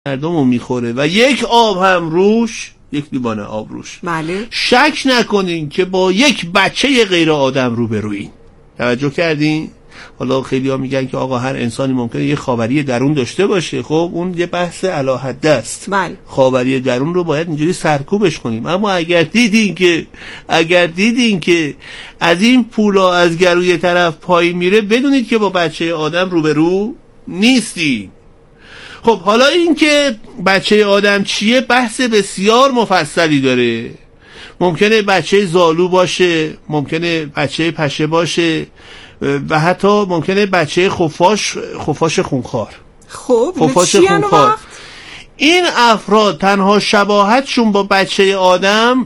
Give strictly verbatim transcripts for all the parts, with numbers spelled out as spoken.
مردمو میخوره و یک آب هم روش، یک لیوان آب روش، بله. شک نکنین که با یک بچه غیر آدم روبروین. توجه کردین؟ حالا خیلی ها میگن که آقا هر انسانی ممکنه یه خاوری درون داشته باشه. خب اون یه بحث علی حد است. بله. خاوری درون رو باید اینجوری سرکوبش کنیم. اما اگر دیدین که اگر دیدین که از این پولا از گروی طرف پایین میره، بدونید که با بچه آدم روبرو نیستی. خب حالا این که بچه آدم چیه بحث بسیار مفصلی داره. ممکنه بچه زالو باشه، ممکنه بچه پشه باشه و حتی ممکنه بچه خفاش خفاش خونخوار. خب خفاش خونخوار. این افراد تنها شباهتشون با بچه آدم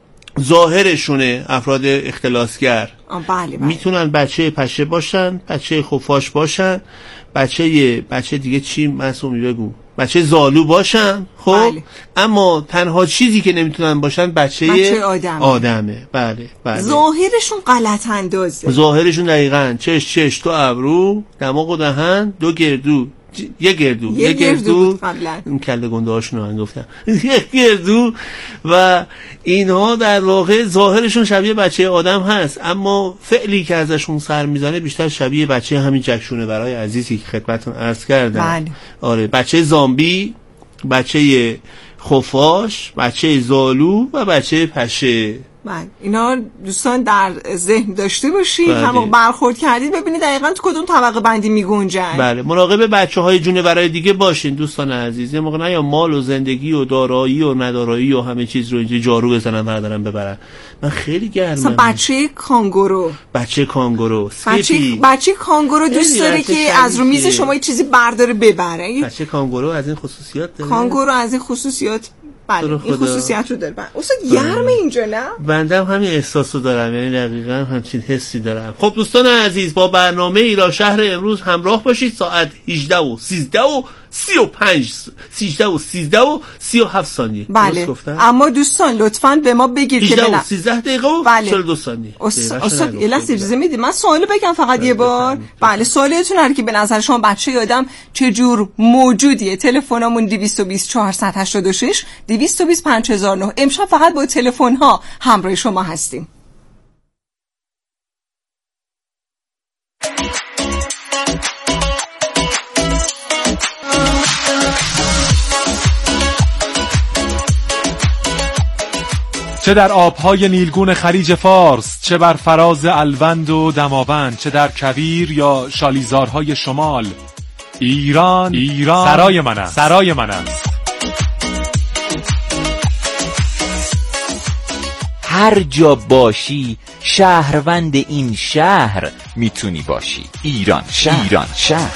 ظاهرشونه، افراد اختلاسگر. بله بله. میتونن بچه پشه باشن، بچه خفاش باشن، بچه بچه دیگه چی معصومی بگو، بچه زالو باشن. خب بله. اما تنها چیزی که نمیتونن باشن بچه, بچه آدمه. آدمه. بله بله. ظاهرشون غلط اندازه. ظاهرشون دقیقاً چش چش، دو ابرو، دماغ و دهن، دو گردو، یه گردو یه گردو قبلا این کله گنده هاشون رو من گفتم یه گردو. و اینها در واقع ظاهرشون شبیه بچه آدم هست، اما فعلی که ازشون سر میزنه بیشتر شبیه بچه همین جکشونه برای عزیزی که خدمتتون عرض کردم. بله. آره، بچه زامبی، بچه خفاش، بچه زالو و بچه پشه. بله. اینا دوستان در ذهن داشته باشید. بله. هم برخورد کردید ببینید دقیقاً تو کدوم طبقه بندی میگنجن. بله. مراقب بچه‌های جونورای دیگه باشین دوستان عزیز. موقع نه یا مال و زندگی و دارایی و ندارایی و همه چیز رو اینجا جارو بزنن بردارن ببرن. من خیلی گرمم. مثلا بچه کانگورو. بچه کانگورو. بچه بچه کانگورو دوست داره که از رو میز شما یه چیزی برداره ببره. بچه کانگورو از این خصوصیات داره. کانگورو از این خصوصیات بله این خصوصیت رو داره. استاد گرمه اینجا نه؟ بنده هم همین احساس رو دارم، یعنی دقیقاً همچین حسی دارم. خب دوستان عزیز، با برنامه ایران شهر امروز همراه باشید. ساعت هجده و سیزده و سی و پنج سیزده و سیزده و سی و هفت ثانیه. بله. اما دوستان لطفاً به ما بگید که هجده و سیزده دقیقه و بله. چهل و دو ثانیه. استاد یه لحظه اجازه میدید من سوالو بگم فقط یه بار؟ بله سوالتون هر که به نظر شما بچه آدم چه جور موجودیه. تلفنمون دویست و بیست چهارصد و هشتاد و شش دویست و بیست پنج هزار و نه. امشب فقط با تلفن ها همراه شما هستیم. چه در آبهای نیلگون خلیج فارس، چه بر فراز الوند و دماوند، چه در کویر یا شالیزارهای شمال، ایران ایران سرای من است، سرای من است. هر جا باشی شهروند این شهر میتونی باشی. ایران شهر. ایران شهر.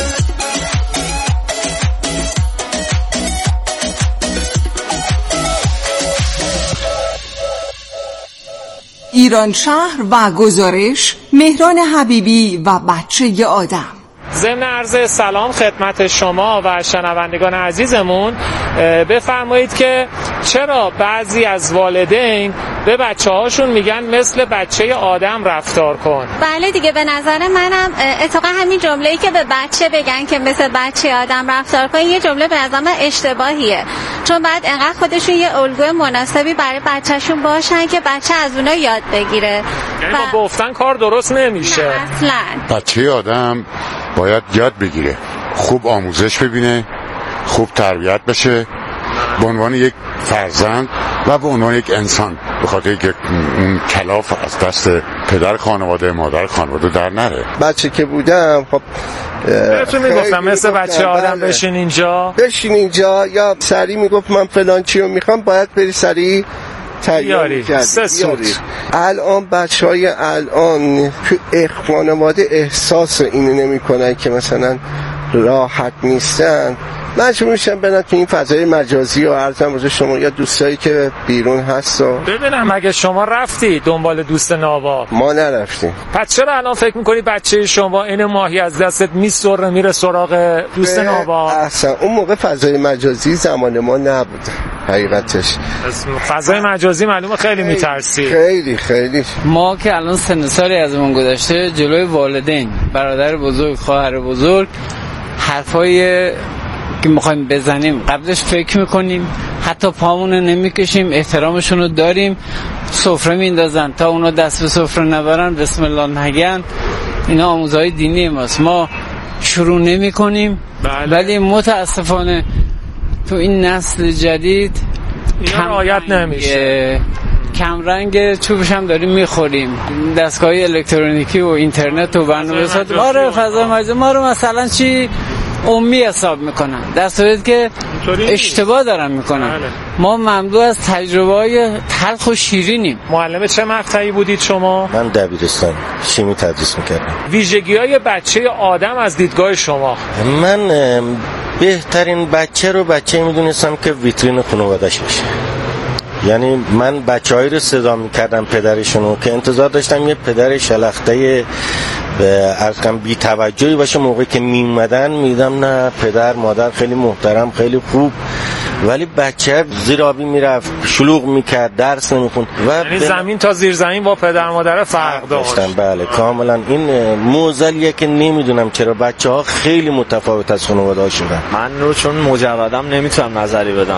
ایران شهر و گزارش مهران حبیبی و بچه آدم. ضمن عرض سلام خدمت شما و شنوندگان عزیزمون، بفرمایید که چرا بعضی از والدین به بچه هاشون میگن مثل بچه آدم رفتار کن؟ بله دیگه، به نظر منم اتفاقا همین جمله‌ای که به بچه بگن که مثل بچه آدم رفتار کن یه جمله به نظر من اشتباهیه، چون بعد انقدر خودشون یه الگوی مناسبی برای بچه‌شون باشن که بچه از اونا یاد بگیره. یعنی با گفتن کار درست نمیشه. اصلا بچه آدم باید یاد بگیره، خوب آموزش ببینه، خوب تربیت بشه به عنوان یک فرزند و به عنوان یک انسان، به خاطر که اون کلاف از دست پدر خانواده مادر خانواده در نره. بچه که بودم خب بهتون میگفتم مثل بچه آدم بشین اینجا بشین اینجا، یا سری میگفت من فلان چی رو میخوام، باید بری سری تیاری سه الان بچه های الان تو خانواده احساس اینو نمی کنن که مثلا راحت نیستن، مجبور میشن برن تو این فضای مجازی و عرضم روز شما یا دوستایی که بیرون هست و ببینم. مگه شما رفتی دنبال دوست نابا؟ ما نرفتیم. پس چرا الان فکر میکنی بچه شما این ماهی از دستت میسره میره سراغ دوست نابا؟ اصلا اون موقع فضای مجازی زمان ما نبود حقیقتش. فضای مجازی معلومه خیلی میترسی. خیلی خیلی. ما که الان سن سالی ازمون گذشته، جلوی والدین، برادر بزرگ، خواهر بزرگ حرفای که میخوایم بزنیم قبلش فکر میکنیم، حتی پامونو نمیکشیم، احترامشون رو داریم. سفره میندازن تا اونا دست به سفره نبرن، بسم الله نگن. اینا آموزهای دینی ماست، ما شروع نمی کنیم. بله. ولی متاسفانه تو این نسل جدید اینا رعایت نمیشه. کم رنگ چوبش هم داریم میخوریم. دستگاه الکترونیکی و اینترنت و برنامه‌ریزی ما رو فضا مجازی ما رو مثلا چی امی حساب میکنن، در صورتی که اشتباه دارن میکنن. بله. ما مملو از تجربه‌های تلخ و شیرینیم. معلم چه مقطعی بودید شما؟ من دبیرستان شیمی تدریس میکردم. ویژگی‌های بچه آدم از دیدگاه شما؟ من بهترین بچه رو بچه میدونستم که ویترین خانواده‌اش باشه. یعنی من بچه‌هایی رو صدا می‌کردم پدرشونو که انتظار داشتم یه پدر شلخته به ارکم بی توجهی باشه. موقعی که می اومدن میدم نه پدر مادر خیلی محترم خیلی خوب، ولی بچه زیر آبی میرفت، شلوغ میکرد، درس نمیخوند و یعنی بل... زمین تا زیر زمین با پدر مادر فرق داشت. بله کاملا. این موزلیه که نمیدونم چرا بچه ها خیلی متفاوت از خانواده ها شدن. من رو چون مجردم نمیتونم نظری بدم.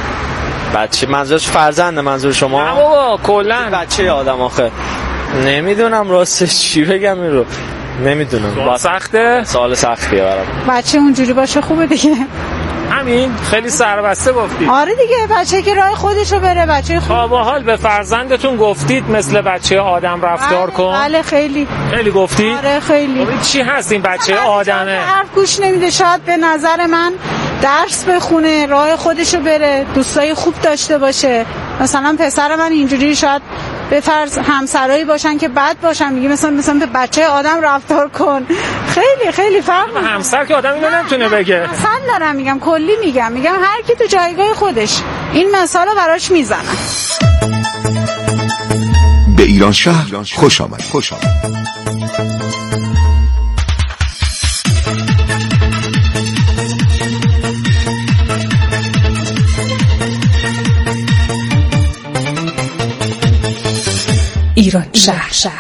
بچه منظورش فرزنده منظور شما؟ نه بابا کلا بچه آدم آخه نمیدونم راستش چی بگم. این رو نمیدونم. سوال سخته؟ سوال سختیه برام. بچه اونجوری باشه خوبه دیگه. همین خیلی سربسته گفتید. آره دیگه، بچه که راه خودشو بره، بچه خوب. تا به حال به فرزندتون گفتید مثل بچه آدم رفتار بله، کن؟ بله خیلی. خیلی گفتید؟ آره خیلی. چی هست این بچه آدمه؟ حرف گوش نمیده. شاید به نظر من درس بخونه، راه خودشو بره، دوستای خوب داشته باشه. مثلا پسر من اینجوری شاید به فرض همسرایی باشن که بد باشن، میگه مثلا مثلا به بچه آدم رفتار کن. خیلی خیلی فرق میکنه. همسر که آدم اینو نمیتونه بگه. مثلا دارم میگم، کلی میگم میگم هر کی تو جایگاه خودش. این مثالو براش میزنم. به ایران شهر خوش آمد. خوش آمد. ایران شهر شهر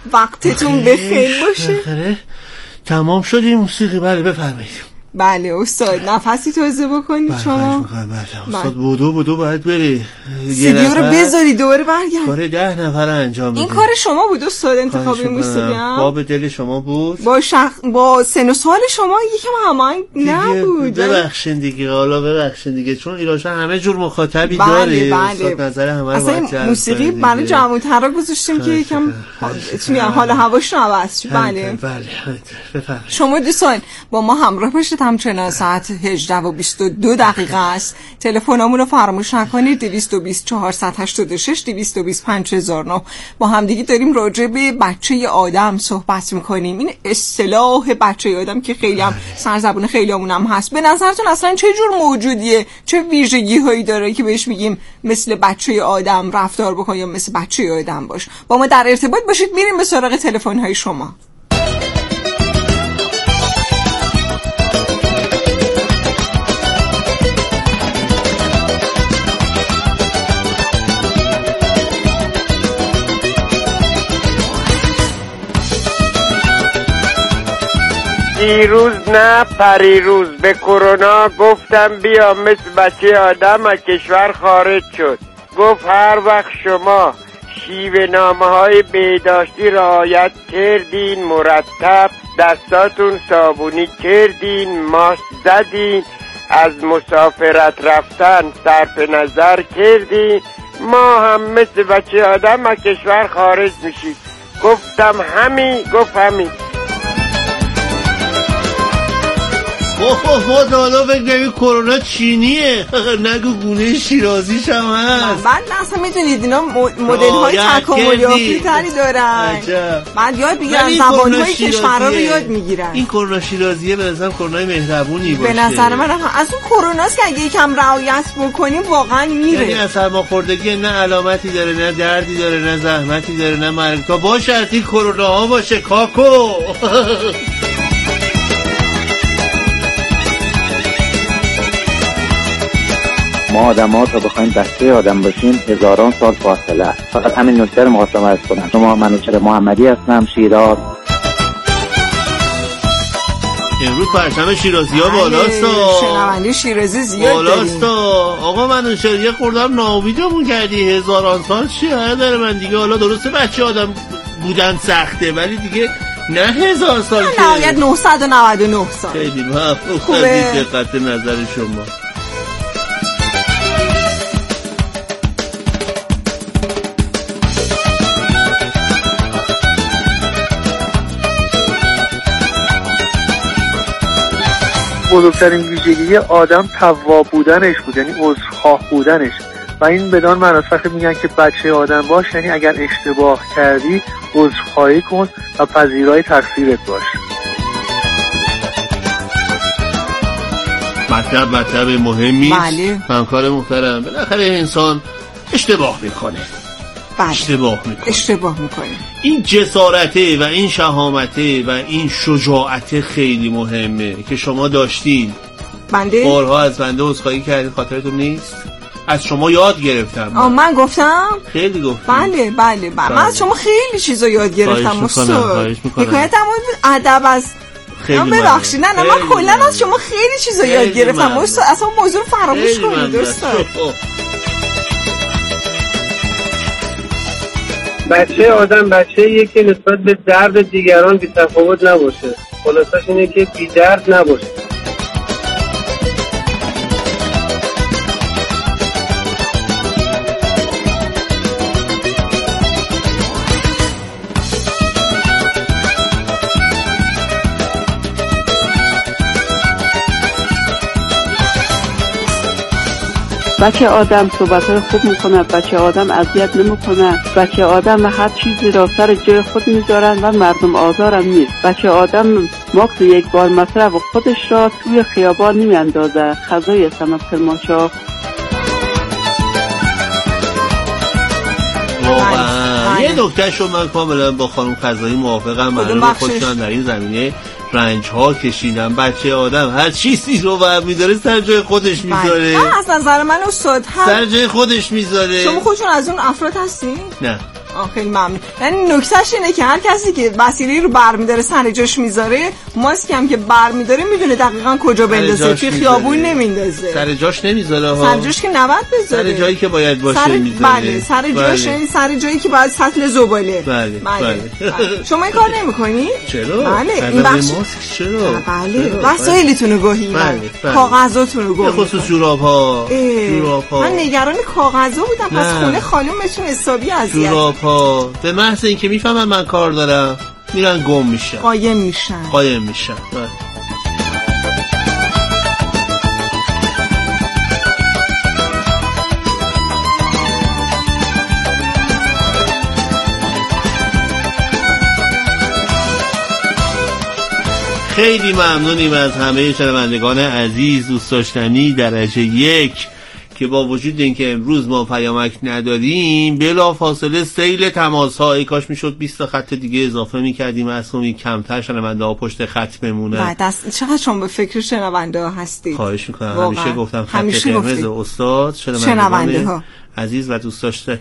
وقتتون بخیر باشه. تمام شد این موسیقی. بله بفرمایید. بله استاد نفسی توزه بکنید شما. بله استاد بودو بودو باید بری سیدی رو بذاری دوباره برگرد. کار ده نفر انجام بدید. این کار شما بود استاد انتخاب این موسیقی؟ باب دل شما بود؟ با شخ... با سن و سال شما یکم هماهنگ نبود. ببخشید دیگه حالا ببخشید دیگه چون ایرانشهر همه جور مخاطبی بله داره. بله. استاد نظر همه رو اصلا موسیقی برای جوان‌ترا گذاشتیم که یکم حال هواش رو عوض شه. بله بله بفرمایید. شما دوستان با ما همراه باشید. همچنان ساعت هجده و بیست و دو دقیقه است. تلفنمون رو فراموش نکنید. دویست و بیست چهارصد و هشتاد و شش دویست و بیست پنج هزار و نه. با همدیگه داریم راجع به بچه آدم صحبت میکنیم. این اصطلاح بچه آدم که خیلی هم سرزبون خیلی همون هم هست. به نظرتون اصلا چه جور موجودیه؟ چه ویژگی هایی داره که بهش میگیم مثل بچه آدم رفتار بکن یا مثل بچه آدم باش؟ با ما در ارتباط باشید. میریم به سراغ تلفن های شما. دیروز نه پریروز به کرونا گفتم بیا مثل بچه آدم از کشور خارج شد. گفت هر وقت شما شیوه نامه های بهداشتی رعایت کردین، مرتب دستاتون صابونی کردین، ماسک زدین، از مسافرت رفتن صرف نظر کردین، ما هم مثل بچه آدم از کشور خارج میشید. گفتم همین. گفت همین. اوه ما حالا فکر نمی کرونا چینیه. نگو گونه شیرازیش هم هست. بعد اصلا میدونید اینا مدل های تکاملی آفری تری دارن. بعد یاد میگیرن زبان های کشورها رو یاد میگیرن. این کرونا شیرازیه به نظرم کرونای مهربونی باشه. به نظر من هم از اون کروناست که اگه یکم رعایت بکنیم واقعا میره. یعنی از سرماخوردگی نه علامتی داره، نه دردی داره، نه زحمتی داره، نه مرگ. تا باشه از این کرونا ها باشه کاکو. ما آدم ها تا بخوایم بچه آدم باشیم هزاران سال فاصله است. فقط همین نکته رو مقاسم عرض کنم. شما منوچهر محمدی هستم، شیراز. امروز پرچم شیرازی ها بالاست. شنونده شیرازی زیاد بالاست. آقا منوچهر یه خوردم ناامیدمون کردی. هزاران سال چی داره؟ من دیگه حالا درسته بچه آدم بودن سخته ولی دیگه نه هزار سال که نهایت نهصد و نود و نه سال. خیلی ممنون. خوبه دقت نظر شما. بزرگترین ویژگی آدم تواب بودنش بود، یعنی عذرخواه بودنش و این بدان معنی وقتی میگن که بچه آدم باش یعنی اگر اشتباه کردی عذرخواهی کن و پذیرای تقصیرت باش. مطلب مطلب مهمی است. بله. همکار محترم بالاخره انسان اشتباه میکنه. بله. اشتباه میکنه. اشتباه میکنه. این جسارته و این شهامته و این شجاعت خیلی مهمه که شما داشتین. بنده بارها از بنده عذرخواهی کردین، خاطرتون نیست؟ از شما یاد گرفتم. آه من گفتم؟ خیلی گفتم. بله بله بله. من از شما خیلی چیزا یاد گرفتم. خواهش میکنم. حکایت هم ادب از خیلی ببخشید. نه نه من کلا از شما خیلی چیزا یاد گرفتم. اصلا موضوع رو فراموش کنید دوستان. بچه آدم بچه‌ایه که نسبت به درد دیگران بی‌تفاوت نباشه. خلاصش اینه که بی درد نباشه. بچه آدم صحبت‌های خوب میکنه، بچه آدم اذیت نمیکنه، بچه آدم هر چیزی را سر جای خود میذارن و مردم آزارم نیست. بچه آدم ماکس یک بار مصرف و خودش را توی خیابان نمیاندازه. خزای سمت کرمانشاه. واقعا یه نکته شو من کاملا با خانم خزایی موافقم. من خودشون در این زمینه رنج ها کشیدم. بچه آدم هر چیزی رو بر میداره سر جای خودش میذاره. نه از نظر من استاد سر جای خودش میذاره. شما خودشون از اون افراد هستین؟ نه خیلی ممنون. یعنی نکتهش اینه که هر کسی که وسیله رو برمی‌داره سر جاش میذاره، ماسک هم که برمی‌داره میدونه دقیقاً کجا بندازه، توی خیابون نمیندازه. سر جاش نمیذاره ها. سر جاش که نباید بذاره. سر جایی که باید باشه میذاره. بله، سر جاش یعنی سر جایی که باید سطل زباله. بله. بله. شما این کار نمی‌کنی؟ چرا؟ بله. این بخش ماسک چرا؟ بله. وسایلتون رو گاهی. بله. کاغذاتون رو گاهی. به خصوص جوراب‌ها. جوراب‌ها. من نگران کاغذا بودم، پس خونه خانومتون حسابی اذیت. جوراب‌ها به محض اینکه میفهمن من کار دارم میرن گم میشن، قایم میشن قایم میشن خیلی ممنونیم از همه شنوندگان عزیز، دوست داشتنی درجه یک که با وجود اینکه امروز ما پیامک نداریم بلا فاصله سیل تماس ها، ای کاش میشد بیست تا خط دیگه اضافه میکردیم، اصلا کمتر شنونده ها پشت خط بمونه. بعد از چقدر شما به فکر شنونده ها هستید. خواهش میکنم. همیشه گفتم خط قرمز استاد شنونده ها عزیز و دوست داشته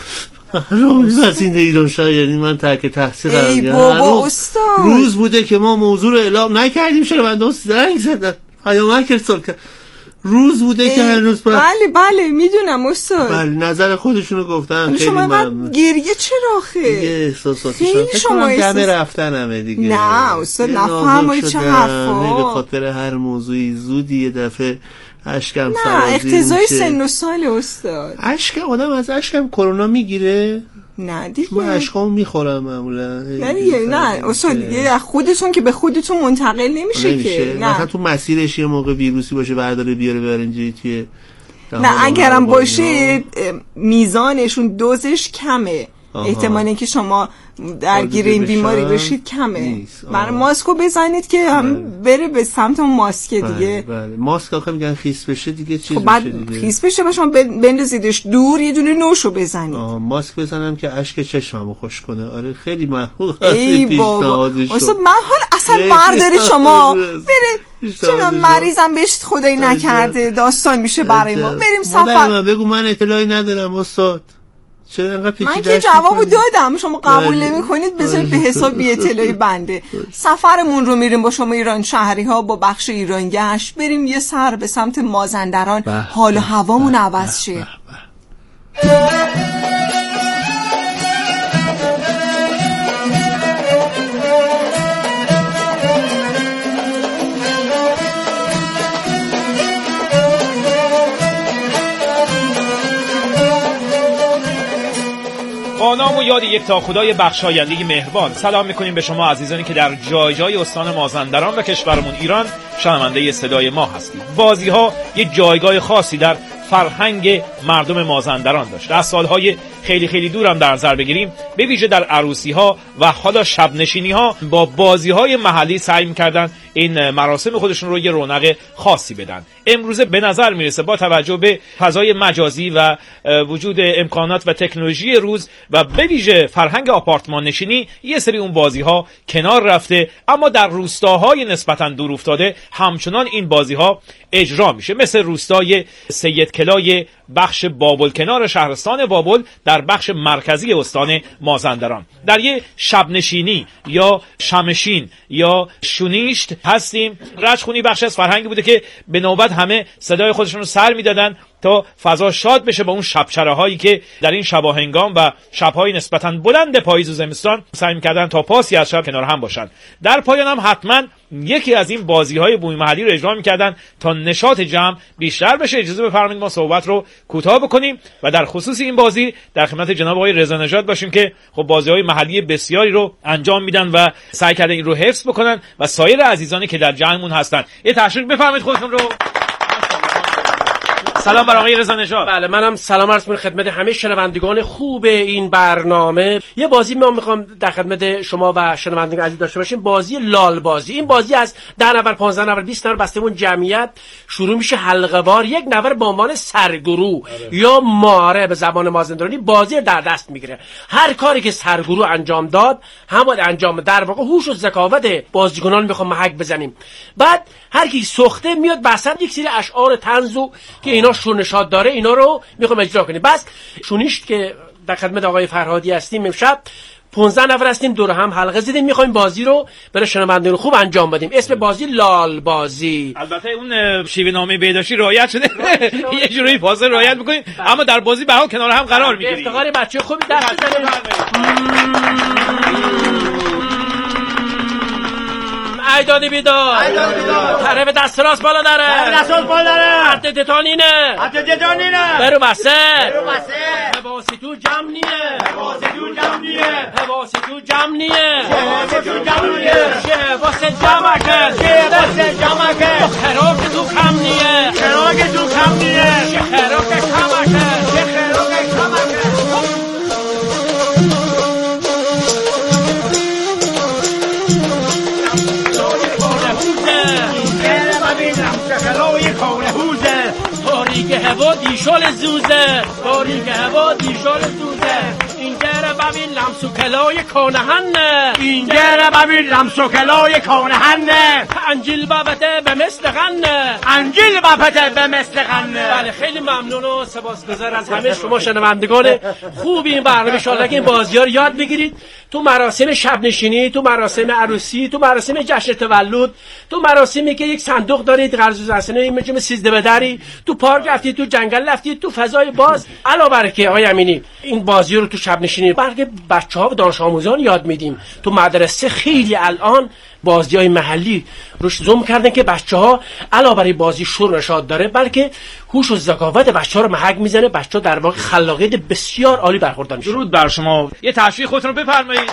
روز وسیله ایران شهر، یعنی من ترک تحصیل ای بابا استاد روز بوده که ما موضوع رو اعلام نکردیم، شنونده ها زنگ زدن پیامک ارسال کرد، روز بوده که هنوز بله بله میدونم استاد. بله نظر خودشونو گفتن. خیلی شما من گریه چرا خیلی دیگه احساساتشون فکر کنم دم رفتنمه دیگه. نه استاد نفهمید چه حرفا، به خاطر هر موضوعی زودی یه دفعه اشکم سرازیر نه اقتضای سن و سال استاد. اشک آدم از اشکم کرونا میگیره؟ نه دیگه من اشکامو میخورم معمولا. نه نه اصلا دیگه خودتون که به خودتون منتقل نمیشه, نمیشه. که نه مثلا تو مسیرش یه موقع ویروسی باشه برداره بیاره ببر اینجوری توی نه اگرم باشه میزانشون دوزش کمه، احتمال اینکه شما درگیر این بیماری بشید کمه. برای ماسکو بزنید که هم بره به سمت اون ماسک دیگه. بله بله. ماسک آخه میگن خیس بشه دیگه چیز خب بشه دیگه. خیس بشه شما بندازیدش دور، یه دونه نوشو بزنید. آه ماسک بزنم که اشک چشممو خوش کنه. آره خیلی محبوب. ای بابا اصلا من حال اصلا برداری شما بره چرا مریضم بهش خدایی نکرده داستان میشه برای ما. بریم سفر. بگو من اطلاعی ندارم استاد. من که جوابو دادم، شما قبول نمی کنید بذارید به حساب بی اطلاعی بنده. سفرمون رو میریم با شما ایران شهری ها با بخش ایران گشت، بریم یه سر به سمت مازندران، حال و هوامون عوض شه. با نام و یاد یک تا خدای بخشاینده مهربان سلام میکنیم به شما عزیزانی که در جای جای استان مازندران و کشورمون ایران شنونده صدای ما هستید. بازی ها یک جایگاه خاصی در فرهنگ مردم مازندران داشت. از سالهای خیلی خیلی دورم در نظر بگیریم، به ویژه در عروسی ها و حالا شب نشینی ها با بازی های محلی سعی می‌کردن این مراسم خودشون رو یه رونق خاصی بدن. امروزه به نظر میرسه با توجه به فضای مجازی و وجود امکانات و تکنولوژی روز و به ویژه فرهنگ آپارتمان نشینی یه سری اون بازی ها کنار رفته، اما در روستاهای نسبتاً دور افتاده همچنان این بازی ها اجرا میشه، مثل روستای سید کلای بخش بابل کنار شهرستان بابل در بخش مرکزی استان مازندران. در یه شب نشینی یا شمشین یا شونیشت هستیم. رجخونی بخش از فرهنگی بوده که به نوبت همه صدای خودشون رو سر میدادن تا فضا شاد بشه با اون شبچره هایی که در این شبا هنگام و شبهای نسبتاً بلند پاییز و زمستان سعی می‌کردن تا پاسی از شب کنار هم باشن. در پایان هم حتما یکی از این بازی‌های بومی محلی رو اجرا می‌کردن تا نشاط جمع بیشتر بشه. اجازه بفرمایید ما صحبت رو کوتاه بکنیم و در خصوص این بازی در خدمت جناب آقای رضا نژاد باشیم که خب بازی‌های محلی بسیاری رو انجام میدن و سعی کردن این رو حفظ بکنن و سایر عزیزانی که در جمعمون هستن یه تشویق بفرمایید خودتون رو. سلام بر آقای رضا نژاد. بله منم سلام عرض می‌کنم خدمت همه شنوندگان خوب این برنامه. یه بازی ما می‌خوام در خدمت شما و شنوندگان عزیز داشته باشیم، بازی لال بازی. این بازی از ده نفر، پانزده نفر، بیست نفر بسته اون جمعیت شروع میشه حلقه‌وار. یک نفر به عنوان سرگروه یا ماره به زبان مازندرانی بازی در دست میگیره. هر کاری که سرگروه انجام داد همون انجام. در واقع هوش و ذکاوت بازیکنان می‌خوام محک بزنیم. بعد هر کی سخته میاد وسط یک سری اشعار طنزو که اینا شور نشاط داره اینا رو میخوام اجرا کنیم. بس شونیشت که در خدمت آقای فرهادی هستیم. امشب پانزده نفر هستیم، دور هم حلقه زدیم، میخوایم بازی رو برای شنوندگان خوب انجام بدیم. اسم بازی لال بازی. البته اون شیوه نامه بهداشتی رعایت شده. یه جوری فاصله رعایت میکنیم، اما در بازی به حال کنار هم قرار میگیریم. افتخار بچه خوبی دست بزنید. ایدادی بیدار طرف دست راست بالا داره، طرف دست راست بالا داره، حد دتانینه، حد دتانینه، برو بسه، برو بسه، حواسی تو جمع نیه، حواسی تو جمع نیه، حواسی تو جمع نیه، حواسی تو جمع نیه، شه واسه جمع کرد، شه واسه جمع کرد، خراک تو کم نیه، خراک تو کم نیه، شه خراک کم کرد، شه خراک کم کرد. تاریک هوا دیشال زوزه، تاریک هوا دیشال زوزه، این گره ببین لمس و کلای کانهنه، این گره ببین لمس و کلای کانهنه، انجیل بابته به مثل غنه، انجیل بابته به مثل غنه. بله خیلی ممنون و سپاسگزار از همه شما شنوندگان خوب این برنامه. ان شاءالله که این بازی‌ها رو یاد بگیرید تو مراسم شب نشینی، تو مراسم عروسی، تو مراسم جشن تولد، تو مراسمی که یک صندوق دارید قرض رسانه میگم سیزده بدری، تو پارک رفتید، تو جنگل رفتید، تو فضای باز. علاوه بر که آقای امینی این بازی رو تو شب نشینی بلکه بچه‌ها و دانش آموزان یاد میدیم. تو مدرسه خیلی الان بازی‌های محلی روش زوم کردن که بچه‌ها علاوه بر بازی شور نشاط داره بلکه هوش و ذکاوت بچه‌ها رو محک میزنه. بچه‌ها در واقع خلاقیت بسیار عالی برخوردار میشن. درود بر شما. یه تشویق خودتون رو بفرمایید.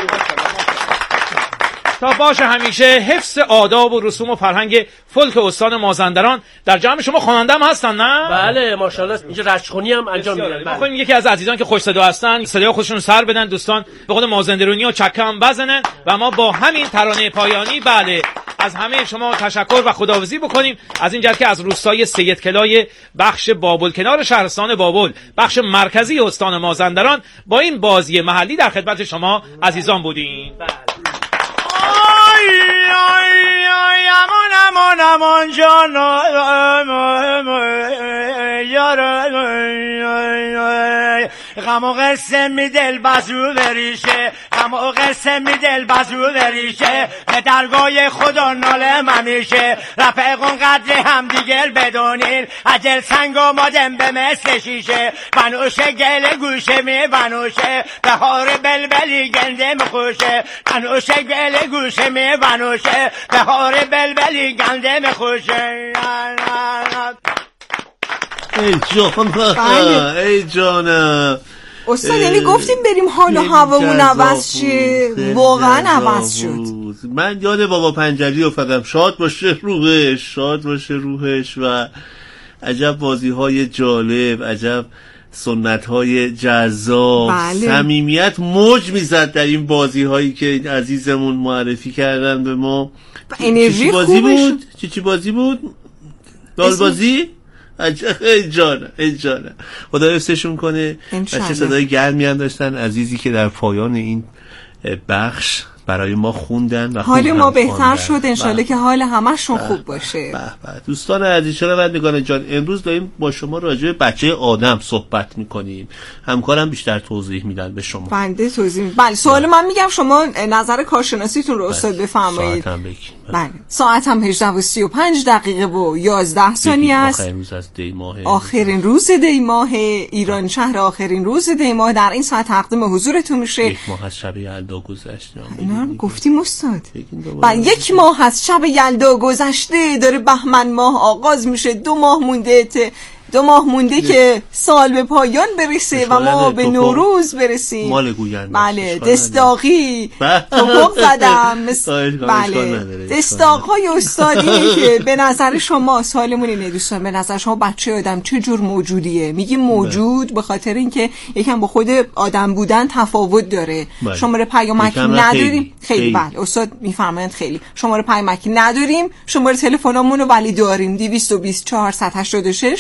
تا باشه همیشه حفظ آداب و رسوم و فرهنگ فولک استان مازندران. در جمع شما خواننده هم هستن نه؟ بله ماشاءالله اینجا رشخونی هم انجام میدن. ما خواهیم یکی از عزیزان که خوش صدا هستن صدای خودشون رو سر بدن، دوستان به خود مازندرانی و چکه هم بزنن و ما با همین ترانه پایانی بله از همه شما تشکر و خداحافظی بکنیم. از این جهت که از روستای سید کلای بخش بابل کنار شهرستان بابل بخش مرکزی استان مازندران با این بازی محلی در خدمت شما عزیزان بودیم. آی آی امان امان امان جان یار غم و قصه می دل بزو بریشه، غم و قصه می دل بزو بریشه، به درگاه خدا ناله ممیشه، رفقون قدر هم دیگر بدونین، عجل سنگ و مادم به مثل شیشه، بنوشه گل گوشه می بنوشه، بهار بلبلی گنده مخوشه، بنوشه گل گوشه می بنوشه، بهار بلبلی گنده مخوشه. ای جانم ای جانم استاد یعنی گفتیم بریم حال و هوامون عوض شه، واقعا عوض شد. من یاد بابا پنجلی افتادم، شاد باشه روحش، شاد باشه روحش. و عجب بازی های جالب، عجب سنت های جذاب، صمیمیت موج میزد در این بازی هایی که عزیزمون معرفی کردن به ما. انرژی بازی بود؟ چی چی بازی بود؟ دال بازی؟ ای جانه ای جانه خدا حفظشون کنه. بچه صدای گرمی هم داشتن عزیزی که در پایان این بخش برای ما خوندن و حال ما بهتر شد. انشالله که حال همه‌شون خوب باشه. به به. دوستان عزیز شنوندگان جان، امروز داریم با شما راجع به بچه آدم صحبت میکنیم. همکارم بیشتر توضیح میدن به شما. بنده توضیح میدم. بله سوال من میگم شما نظر کارشناسیتون رو استاد بفرمایید. ساعت هم بگیم. بله ساعت هم هجده و سی و پنج دقیقه و یازده ثانیه است. آخرین روز از دی ماه. آخرین روز دی ماه ایران شهر، آخرین روز دی ماه در این ساعت تقدیم حضورتون میشه. یک ماه از شب یلدا گذشت. گفتیم استاد بله یک ماه از شب یلدا گذشته، داره بهمن ماه آغاز میشه، دو ماه مونده ت... دو ماه مونده که سال به پایان برسه و ما به نوروز برسیم. مال گوینده بله دستاقی توپق زدم بله دستاقهای استادی که به نظر شما سالمون اینه دوستان، به نظر شما بچه آدم چه جور موجودیه؟ میگیم موجود به خاطر اینکه یکم با خود آدم بودن تفاوت داره. شماره پیامکی نداریم خیلی بله استاد میفرمایند خیلی شماره پیامکی نداریم، شماره تلفنمون رو ولی داریم دویست و بیست چهارصد و هشتاد و شش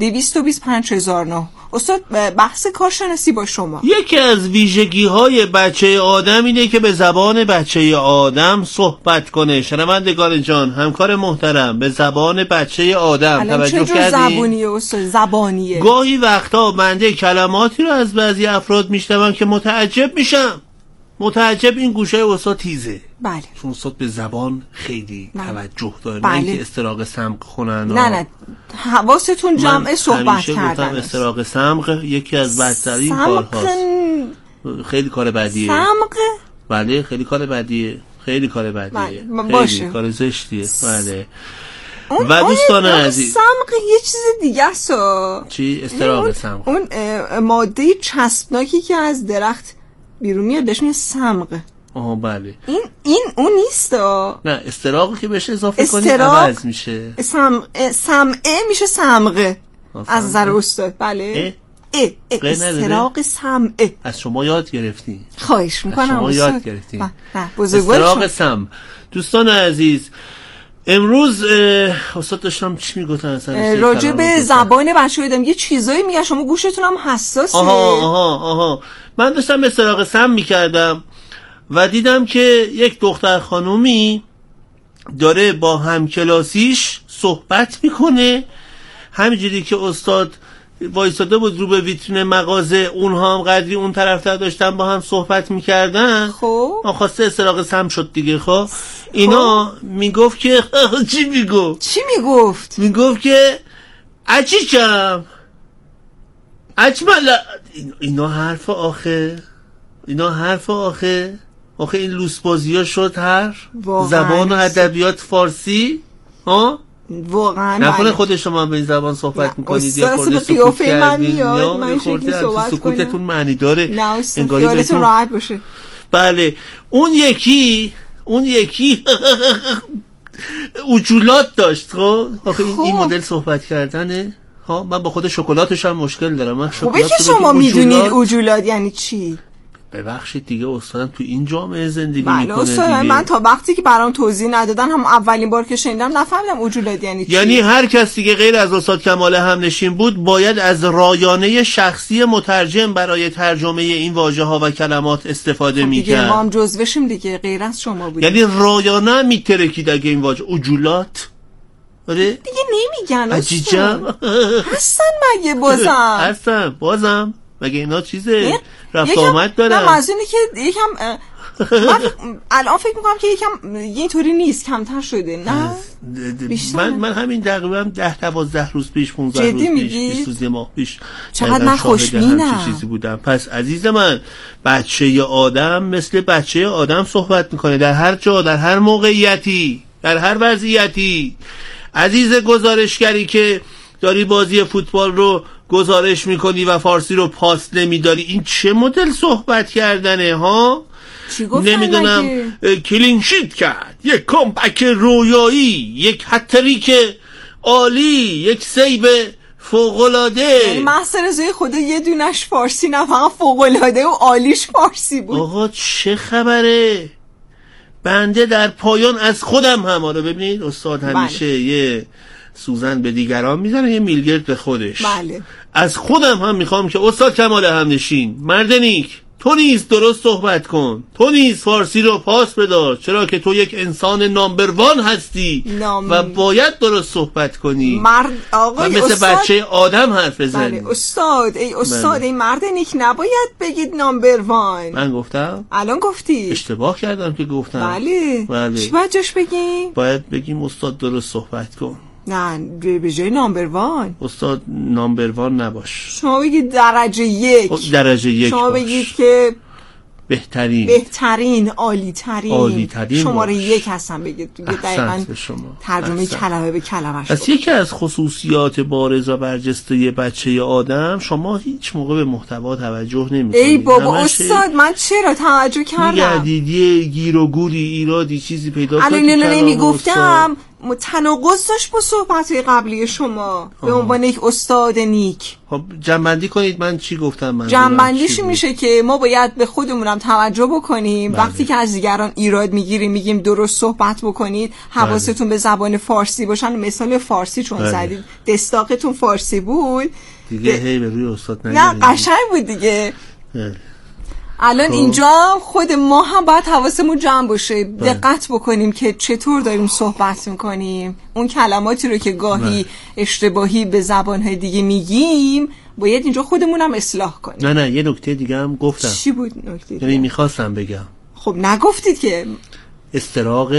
دویست و بیست پنج هزار و نه. استاد بحث کارشناسی با شما. یکی از ویژگی های بچه آدم اینه که به زبان بچه آدم صحبت کنه. شنوندگان جان، همکار محترم، به زبان بچه آدم توجه کردین؟ زبانیه استاد؟ زبانیه. گاهی وقتا بنده کلماتی رو از بعضی افراد میشنوم که متعجب میشم. متعجب این گوشه استاد تیزه. بله. چون استاد به زبان خیلی بله. توجه داره. بله. نه اینکه استراق سمق خونن. نه نه حواستون جمع صحبت کردن. همیشه استراق سمق یکی از بدترین کارهاست. خیلی کار بدیه. سمق؟ بله خیلی کار بدیه. خیلی کار بدیه. بله. باشه. خیلی کار زشتیه. بله. و دوستان عزیز، سمق یه چیز دیگه است. چی؟ استراق سمق. اون ماده چسبناکی که از درخت بیرون میاد بهش میگن سمق. آها بله. این این اون نیست. نه استراقی که بهش اضافه کنی عوض میشه. سم سمعه میشه سمقه. از نظر استاد. بله. اه اه استراق سمعه. از شما یاد گرفتین. خواهش میکنم. شما یاد گرفتین. نه بزرگوار. استراق سم. دوستان عزیز، امروز استاد داشتم چی میگفتن اصلا راجع به زبان بچه‌ها دیدم یه چیزایی میگه، شما گوشتون هم حساسه. آها آها آها من داشتم استراق سم میکردم و دیدم که یک دختر خانومی داره با همکلاسیش صحبت میکنه، همینجوری که استاد وایساده بود رو به ویترین مغازه، اونها هم قدری اون طرفتر داشتن با هم صحبت میکردن. خب خواسته استراق سم شد دیگه. خب اینا میگفت که چی میگفت چی میگفت میگفت که اچیچم اچملا. اینا حرف آخه اینا حرف آخه آخه این لوسبازی ها شد هر زبان و ادبیات فارسی. ها واقعا نکنه خود شما به این زبان صحبت میکنید یا خورده سکوت کردید یا من خورده سکوتتون معنی داره. نه خیالتون راحت باشه. بله اون یکی اون یکی عجولات داشت. خب آخه این مدل صحبت کردنه. ها من با خود شکلاتش هم مشکل دارم. من شکلات که شما میدونید عجولات یعنی چی؟ ببخشید دیگه استادم تو این جامعه زندگی بله میکنه دیگه. من تا وقتی که برام توضیح ندادن هم اولین بار که شنیدم نفهمیدم عجولات یعنی چی. یعنی هر کس دیگه غیر از استاد کمال همنشین بود باید از رایانه شخصی مترجم برای ترجمه این واژه ها و کلمات استفاده خب میکرد. دیگه ما هم جزوشیم دیگه، غیر از شما بود. یعنی رایانه میترکید اگه این واژه عجولات. آره دیگه نمیگن عجیجم هستن مگه بازم هستن بازم مگه اینا چیزه رفت آمد دارن. نه از اینه که یکم من الان فکر میکنم که یکم اینطوری نیست، کمتر شده. نه من من همین تقریبا ده دوازده روز پیش پانزده روز پیش بیست روز ماه پیش چقدر من خوشبینم چیزی بودم. پس عزیز من، بچه آدم مثل بچه آدم صحبت میکنه در هر جا، در هر موقعیتی، در هر وضعیتی. عزیز گزارشگری که داری بازی فوتبال رو گزارش میکنی و فارسی رو پاس نمیداری، این چه مدل صحبت کردنه ها؟ نمیدونم کلین شیت کرد، یک کامبک رویایی، یک هتریک عالی، یک سیو فوق‌العاده. محض رضای خدا یه دونش فارسی نه، فقط فوق‌العاده و عالیش فارسی بود. آقا چه خبره؟ بنده در پایان از خودم هم، آره ببینید استاد همیشه بله. یه سوزن به دیگران میزنه یه میلگرد به خودش. بله. از خودم هم میخوام که استاد کمال همنشین، مرد نیک، تو نیز درست صحبت کن، تو نیز فارسی رو پاس بدار، چرا که تو یک انسان نامبروان هستی نام... و باید درست صحبت کنی. مرد آقای و مثل استاد... بچه آدم حرف بزنی. بله استاد، ای استاد بله. ای مرد نیک نباید بگید نامبروان. من گفتم؟ الان گفتی. اشتباه کردم که گفتم. بله. بله. چی باید جاش بگیم؟ باید بگیم استاد درست صحبت کن. نه به جای نامبروان. استاد نامبروان نباش. شما بگید درجه یک. درجه یک شما باش. بگید که بهترین بهترین عالی ترین عالی ترین شماره یک هستن بگید. دقیقاً ترجمه کلمه به کلمه شد. پس یکی از خصوصیات بارز و برجسته بچه آدم، شما هیچ موقع به محتوا توجه نمی‌کنید. ای بابا استاد من چرا توجه کردم؟ میگردید یه گیر و گوری ایرادی چیزی پیدا کنید. الان اینو نمیگفتم تناقض داشت با صحبت‌های قبلی شما به عنوان یک استاد نیک. خب جنبندی کنید من چی گفتم. من جنبندیش میشه که ما باید به خودمونم توجه بکنیم. بله. وقتی که از دیگران ایراد میگیریم میگیم درست صحبت بکنید، حواستون به زبان فارسی باشن. مثال فارسی چون بله. زدید، دستاقتون فارسی بود دیگه. هی به روی استاد نگیرید. نه قشنگ بود دیگه. بله. الان خب. اینجا خود ما هم باید حواسمون جمع باشه، دقت بکنیم که چطور داریم صحبت میکنیم. اون کلماتی رو که گاهی اشتباهی به زبانهای دیگه میگیم باید اینجا خودمونم اصلاح کنیم. نه نه یه نکته دیگه هم گفتم. چی بود نکته دیگه؟ یعنی میخواستم بگم. خب نگفتید که استراق